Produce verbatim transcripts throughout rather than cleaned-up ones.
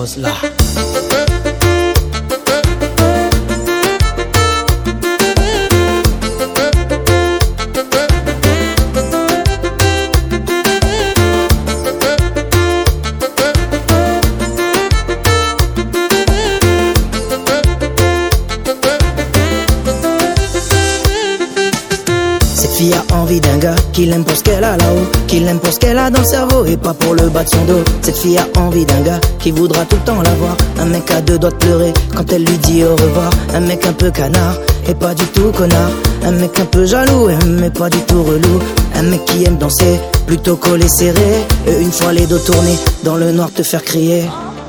chose là. Cette fille a envie d'un gars qui l'aime pour ce qu'elle a là-haut, qui l'aime pour ce qu'elle a dans le cerveau et pas pour le bas de son dos. Cette fille a envie d'un gars qui voudra tout le temps la voir. Un mec à deux doigts de pleurer quand elle lui dit au revoir. Un mec un peu canard et pas du tout connard. Un mec un peu jaloux mais pas du tout relou. Un mec qui aime danser plutôt collé serré, et une fois les dos tournés dans le noir te faire crier.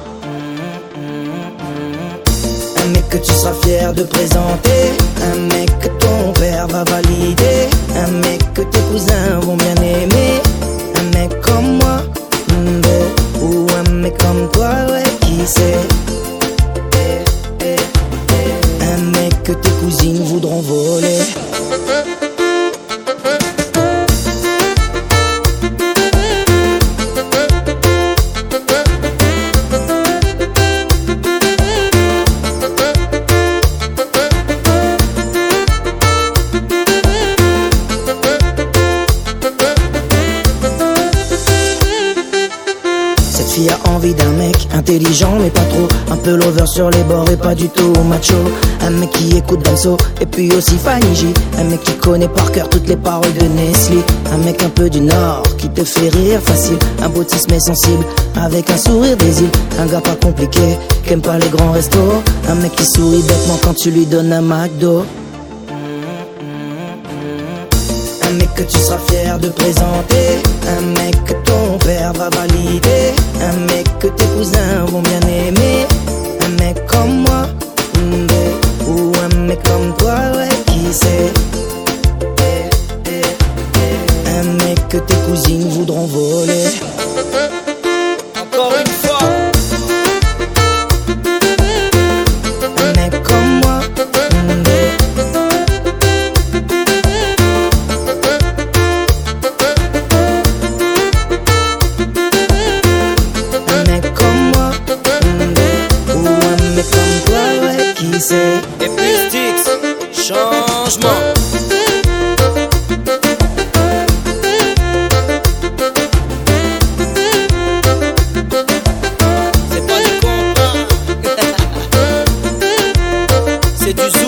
Un mec que tu seras fier de présenter, un mec que ton père va valider, un mec que tes cousins vont bien aimer, un mec comme moi, mm, ou un mec comme toi, ouais, qui sait. Eh, eh, eh. Un mec que tes cousines voudront voler. Cette fille a envie d'un mec intelligent mais pas trop, un peu lover sur les bords et pas du tout macho. Un mec qui écoute Damso et puis aussi Fanny J. Un mec qui connaît par cœur toutes les paroles de Nestlé. Un mec un peu du Nord qui te fait rire facile, un beau tisse mais sensible avec un sourire des îles. Un gars pas compliqué qui aime pas les grands restos, un mec qui sourit bêtement quand tu lui donnes un McDo. Un mec que tu seras fier de présenter, un mec que ton père va valider, un mec que tes cousins vont bien aimer, un mec comme moi, mm, ou un mec comme toi, ouais, qui sait. Eh, eh, eh. Un mec que tes cousines voudront voler. Encore une fois. Un mec comme moi, mm, qui sait. Et puis Styx, changement. C'est pas du compas. C'est du zoo.